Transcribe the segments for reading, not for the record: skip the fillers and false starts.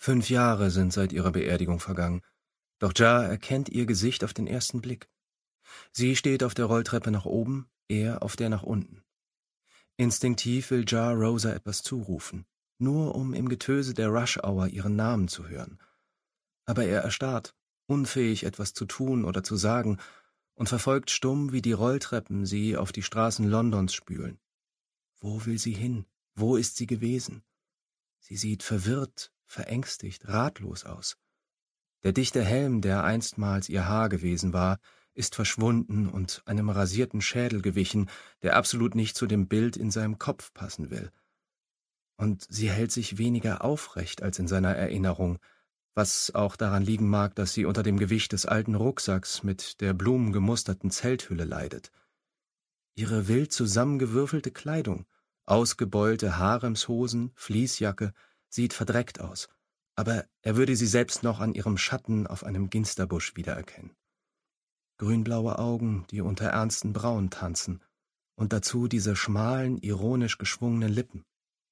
5 Jahre sind seit ihrer Beerdigung vergangen, doch Ja erkennt ihr Gesicht auf den ersten Blick. Sie steht auf der Rolltreppe nach oben, er auf der nach unten. Instinktiv will Ja Rosa etwas zurufen, nur um im Getöse der Rush-Hour ihren Namen zu hören. Aber er erstarrt, unfähig etwas zu tun oder zu sagen, und verfolgt stumm, wie die Rolltreppen sie auf die Straßen Londons spülen. Wo will sie hin? Wo ist sie gewesen? Sie sieht verwirrt, verängstigt, ratlos aus. Der dichte Helm, der einstmals ihr Haar gewesen war, ist verschwunden und einem rasierten Schädel gewichen, der absolut nicht zu dem Bild in seinem Kopf passen will. Und sie hält sich weniger aufrecht als in seiner Erinnerung, was auch daran liegen mag, dass sie unter dem Gewicht des alten Rucksacks mit der blumengemusterten Zelthülle leidet. Ihre wild zusammengewürfelte Kleidung, ausgebeulte Haremshosen, Fließjacke, sieht verdreckt aus, aber er würde sie selbst noch an ihrem Schatten auf einem Ginsterbusch wiedererkennen. Grünblaue Augen, die unter ernsten Brauen tanzen, und dazu diese schmalen, ironisch geschwungenen Lippen.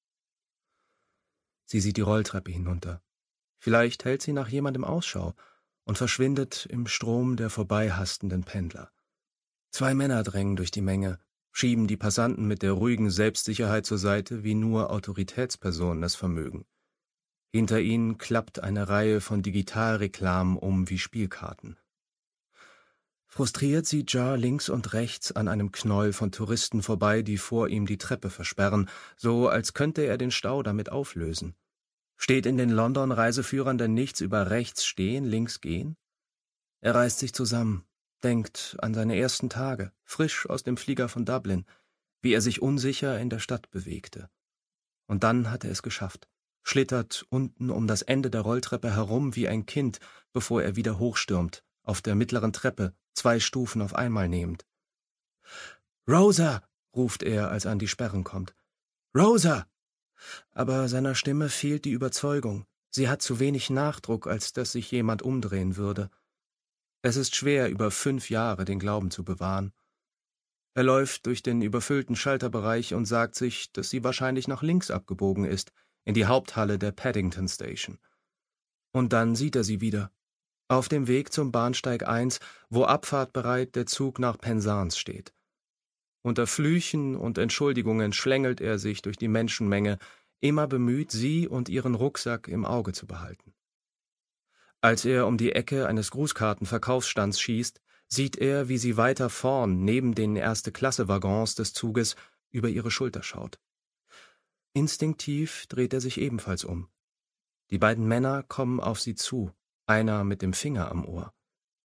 Sie sieht die Rolltreppe hinunter. Vielleicht hält sie nach jemandem Ausschau und verschwindet im Strom der vorbeihastenden Pendler. 2 Männer drängen durch die Menge, schieben die Passanten mit der ruhigen Selbstsicherheit zur Seite, wie nur Autoritätspersonen es vermögen. Hinter ihnen klappt eine Reihe von Digitalreklamen um wie Spielkarten. Frustriert sieht Ja links und rechts an einem Knäuel von Touristen vorbei, die vor ihm die Treppe versperren, so als könnte er den Stau damit auflösen. Steht in den London-Reiseführern denn nichts über rechts stehen, links gehen? Er reißt sich zusammen, denkt an seine ersten Tage, frisch aus dem Flieger von Dublin, wie er sich unsicher in der Stadt bewegte. Und dann hat er es geschafft, schlittert unten um das Ende der Rolltreppe herum wie ein Kind, bevor er wieder hochstürmt, auf der mittleren Treppe, 2 Stufen auf einmal nehmend. »Rosa«, ruft er, als er an die Sperren kommt. »Rosa!« Aber seiner Stimme fehlt die Überzeugung. Sie hat zu wenig Nachdruck, als dass sich jemand umdrehen würde. Es ist schwer, über 5 Jahre den Glauben zu bewahren. Er läuft durch den überfüllten Schalterbereich und sagt sich, dass sie wahrscheinlich nach links abgebogen ist, in die Haupthalle der Paddington Station. Und dann sieht er sie wieder. Auf dem Weg zum Bahnsteig 1, wo abfahrtbereit der Zug nach Penzance steht. Unter Flüchen und Entschuldigungen schlängelt er sich durch die Menschenmenge, immer bemüht, sie und ihren Rucksack im Auge zu behalten. Als er um die Ecke eines Grußkartenverkaufsstands schießt, sieht er, wie sie weiter vorn, neben den Erste-Klasse-Waggons des Zuges, über ihre Schulter schaut. Instinktiv dreht er sich ebenfalls um. Die beiden Männer kommen auf sie zu, einer mit dem Finger am Ohr.